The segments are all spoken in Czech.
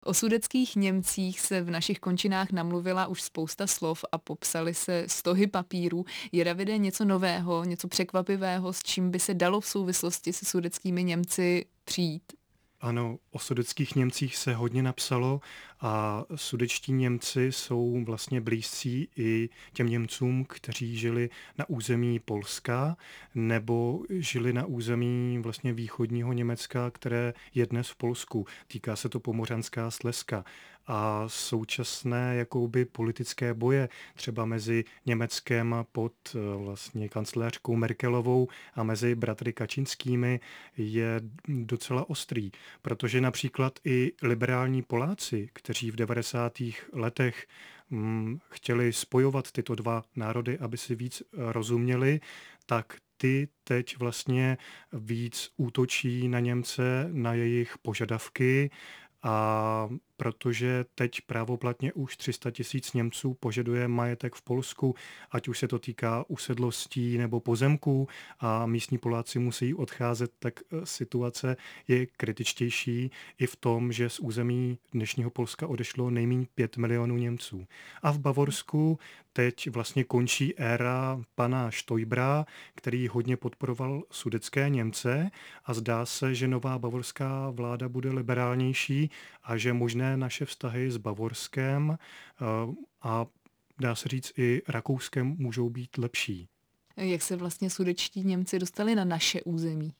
O sudetských Němcích se v našich končinách namluvila už spousta slov a popsaly se stohy papírů. Je, Davide, něco nového, něco překvapivého, s čím by se dalo v souvislosti se sudetskými Němci přijít? Ano, o sudetských Němcích se hodně napsalo a sudetští Němci jsou vlastně blízcí i těm Němcům, kteří žili na území Polska nebo žili na území vlastně východního Německa, které je dnes v Polsku. Týká se to Pomořanská Slezska. A současné jakoby politické boje třeba mezi Německem pod vlastně kancléřkou Merkelovou a mezi bratry Kačinskými je docela ostrý, protože například i liberální Poláci, kteří v 90. letech chtěli spojovat tyto dva národy, aby si víc rozuměli, tak ty teď vlastně víc útočí na Němce, na jejich požadavky, a protože teď právoplatně už 300 tisíc Němců požaduje majetek v Polsku, ať už se to týká usedlostí nebo pozemků a místní Poláci musí odcházet, tak situace je kritičtější i v tom, že z území dnešního Polska odešlo nejméně 5 milionů Němců. A v Bavorsku teď vlastně končí éra pana Stoibera, který hodně podporoval sudetské Němce a zdá se, že nová bavorská vláda bude liberálnější a že možné naše vztahy s Bavorskem a dá se říct i Rakouskem můžou být lepší. Jak se vlastně sudetští Němci dostali na naše území?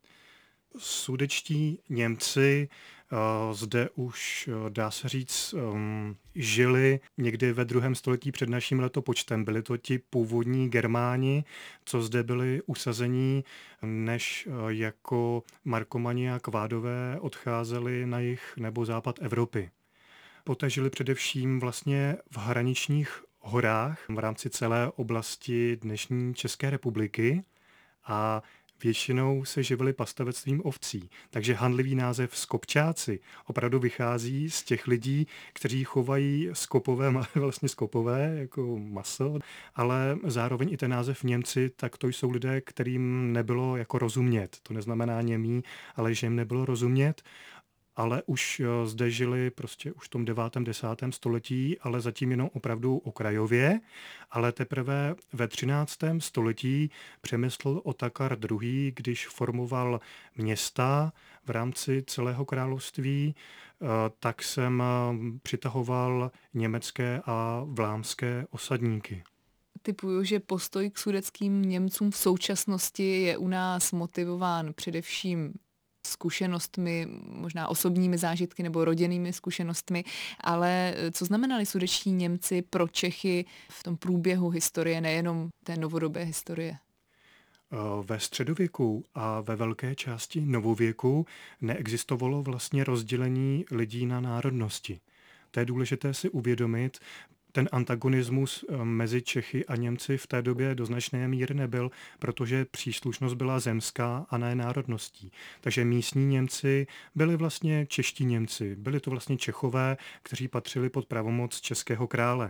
Sudetští Němci zde už, dá se říct, žili někdy ve 2. století před naším letopočtem. Byli to ti původní Germáni, co zde byli usazení, než jako Markomani a Kvádové odcházeli na jih nebo západ Evropy. Poté žili především vlastně v hraničních horách v rámci celé oblasti dnešní České republiky a většinou se živili pastavectvím ovcí, takže hanlivý název skopčáci opravdu vychází z těch lidí, kteří chovají vlastně skopové jako maso, ale zároveň i ten název Němci, tak to jsou lidé, kterým nebylo jako rozumět. To neznamená němí, ale že jim nebylo rozumět, ale už zde žili prostě už v tom 9. 10. století, ale zatím jenom opravdu okrajově, ale teprve ve 13. století Přemysl Otakar II., když formoval města v rámci celého království, tak sem přitahoval německé a vlámské osadníky. Typuju, že postoj k sudetským Němcům v současnosti je u nás motivován především zkušenostmi, možná osobními zážitky nebo rodinnými zkušenostmi, ale co znamenali sudetští Němci pro Čechy v tom průběhu historie, nejenom té novodobé historie? Ve středověku a ve velké části novověku neexistovalo vlastně rozdělení lidí na národnosti. To je důležité si uvědomit. Ten antagonismus mezi Čechy a Němci v té době do značné míry nebyl, protože příslušnost byla zemská a ne národností. Takže místní Němci byli vlastně čeští Němci, byli to vlastně Čechové, kteří patřili pod pravomoc českého krále.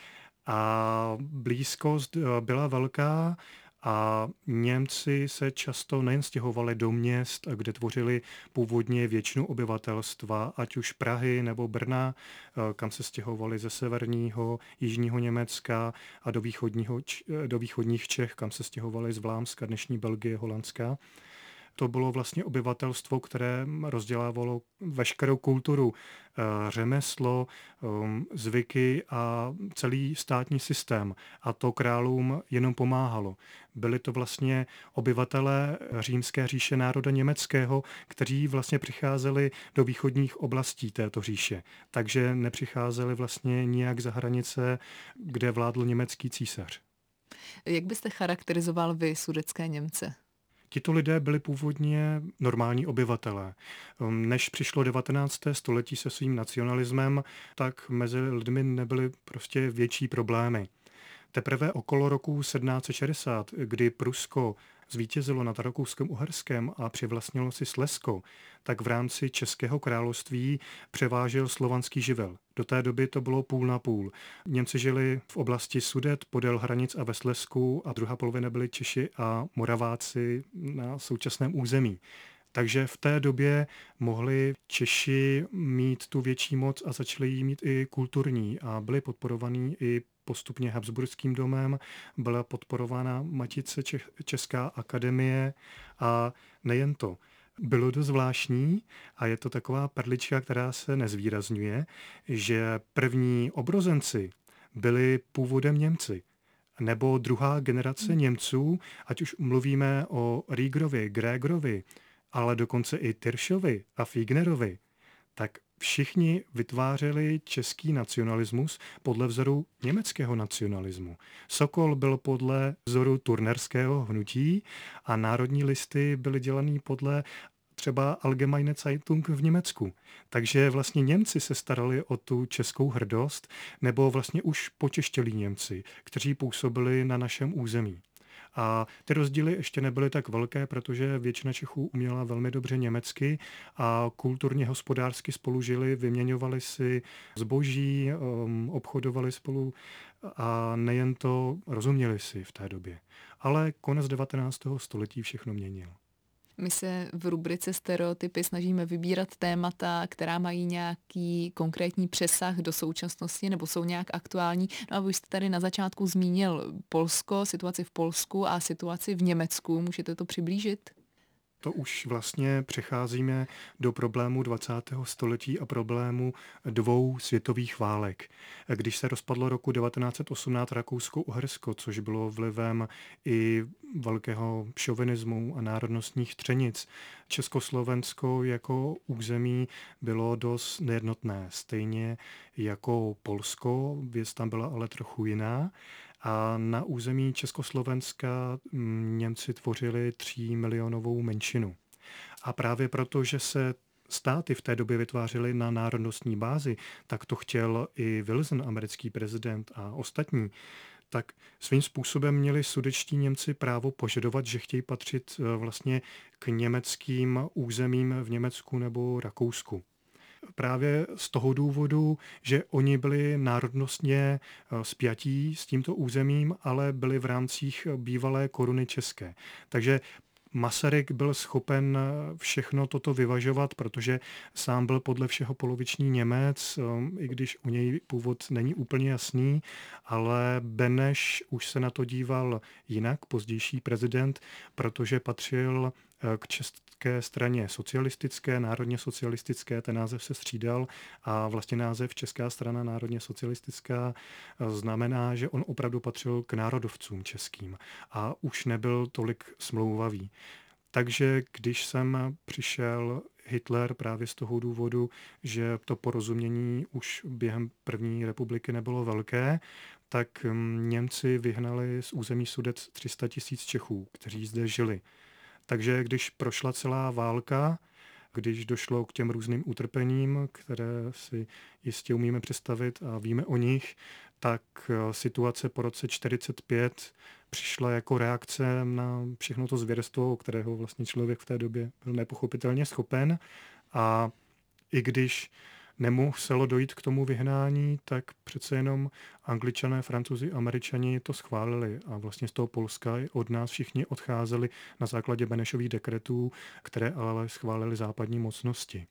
A blízkost byla velká a Němci se často nejen stěhovali do měst, kde tvořili původně většinu obyvatelstva, ať už Prahy nebo Brna, kam se stěhovali ze severního, jižního Německa a do východních Čech, kam se stěhovali z Vlámska, dnešní Belgie, Holandska. To bylo vlastně obyvatelstvo, které rozdělávalo veškerou kulturu, řemeslo, zvyky a celý státní systém. A to králům jenom pomáhalo. Byli to vlastně obyvatelé římské říše národa německého, kteří vlastně přicházeli do východních oblastí této říše. Takže nepřicházeli vlastně nijak za hranice, kde vládl německý císař. Jak byste charakterizoval vy sudetské Němce? Tito lidé byli původně normální obyvatelé. Než přišlo 19. století se svým nacionalismem, tak mezi lidmi nebyly prostě větší problémy. Teprve okolo roku 1760, kdy Prusko zvítězilo nad Rakouském-Uherském a přivlastnilo si Slezsko, tak v rámci Českého království převážil slovanský živel. Do té doby to bylo půl na půl. Němci žili v oblasti Sudet podél hranic a ve Slezsku a druhá polovina byli Češi a Moraváci na současném území. Takže v té době mohli Češi mít tu větší moc a začali jí mít i kulturní a byli podporovaní i postupně Habsburským domem, byla podporována Matice Česká akademie a nejen to. Bylo dost zvláštní a je to taková perlička, která se nezvýrazňuje, že první obrozenci byli původem Němci nebo druhá generace Němců, ať už mluvíme o Riegerovi, Grégerovi, ale dokonce i Tiršovi a Fignerovi, tak všichni vytvářeli český nacionalismus podle vzoru německého nacionalismu. Sokol byl podle vzoru turnerského hnutí a národní listy byly dělaný podle třeba Allgemeine Zeitung v Německu. Takže vlastně Němci se starali o tu českou hrdost, nebo vlastně už počeštělí Němci, kteří působili na našem území. A ty rozdíly ještě nebyly tak velké, protože většina Čechů uměla velmi dobře německy a kulturně hospodářsky spolu žili, vyměňovali si zboží, obchodovali spolu a nejen to, rozuměli si v té době. Ale konec 19. století všechno měnil. My se v rubrice Stereotypy snažíme vybírat témata, která mají nějaký konkrétní přesah do současnosti nebo jsou nějak aktuální. No a vy jste tady na začátku zmínil Polsko, situaci v Polsku a situaci v Německu. Můžete to přiblížit? To už vlastně přecházíme do problému 20. století a problému dvou světových válek. Když se rozpadlo roku 1918 Rakousko-Uhersko, což bylo vlivem i velkého šovinismu a národnostních třenic, Československo jako území bylo dost nejednotné, stejně jako Polsko, věc tam byla ale trochu jiná. A na území Československa Němci tvořili 3milionovou menšinu. A právě proto, že se státy v té době vytvářely na národnostní bázi, tak to chtěl i Wilson, americký prezident a ostatní, tak svým způsobem měli sudetští Němci právo požadovat, že chtějí patřit vlastně k německým územím v Německu nebo Rakousku. Právě z toho důvodu, že oni byli národnostně spjatí s tímto územím, ale byli v rámcích bývalé koruny české. Takže Masaryk byl schopen všechno toto vyvažovat, protože sám byl podle všeho poloviční Němec, i když u něj původ není úplně jasný, ale Beneš už se na to díval jinak, pozdější prezident, protože patřil k české straně socialistické, národně socialistické, ten název se střídal a vlastně název Česká strana národně socialistická znamená, že on opravdu patřil k národovcům českým a už nebyl tolik smlouvavý. Takže když jsem přišel Hitler právě z toho důvodu, že to porozumění už během první republiky nebylo velké, tak Němci vyhnali z území Sudet 300 000 Čechů, kteří zde žili. Takže když prošla celá válka, když došlo k těm různým utrpením, které si jistě umíme představit a víme o nich, tak situace po roce 1945 přišla jako reakce na všechno to zvěrstvo, kterého vlastně člověk v té době byl nepochopitelně schopen. A i když nemuselo dojít k tomu vyhnání, tak přece jenom Angličané, Francouzi, Američani to schválili a vlastně z toho Polska od nás všichni odcházeli na základě Benešových dekretů, které ale schválili západní mocnosti.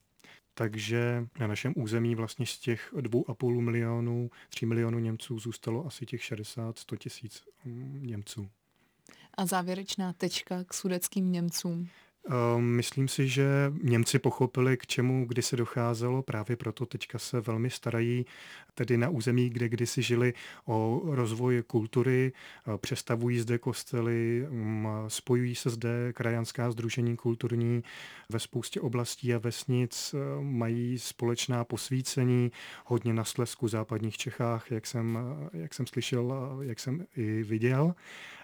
Takže na našem území vlastně z těch 2,5 milionu, 3 milionů Němců zůstalo asi těch 60-100 tisíc Němců. A závěrečná tečka k sudetským Němcům. Myslím si, že Němci pochopili, k čemu kdysi docházelo, právě proto teďka se velmi starají tedy na území, kde kdysi žili, o rozvoj kultury, přestavují zde kostely, spojují se zde krajanská sdružení kulturní ve spoustě oblastí a vesnic, mají společná posvícení, hodně na Slezsku, západních Čechách, jak jsem slyšel a jak jsem i viděl.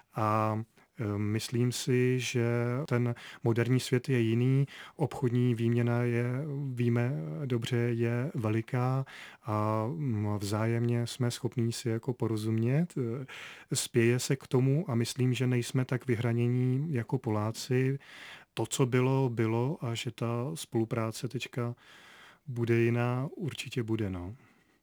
A myslím si, že ten moderní svět je jiný, obchodní výměna víme dobře, je veliká a vzájemně jsme schopní si jako porozumět. Spěje se k tomu a myslím, že nejsme tak vyhranění jako Poláci. To, co bylo, bylo a že ta spolupráce teďka bude jiná, určitě bude, no.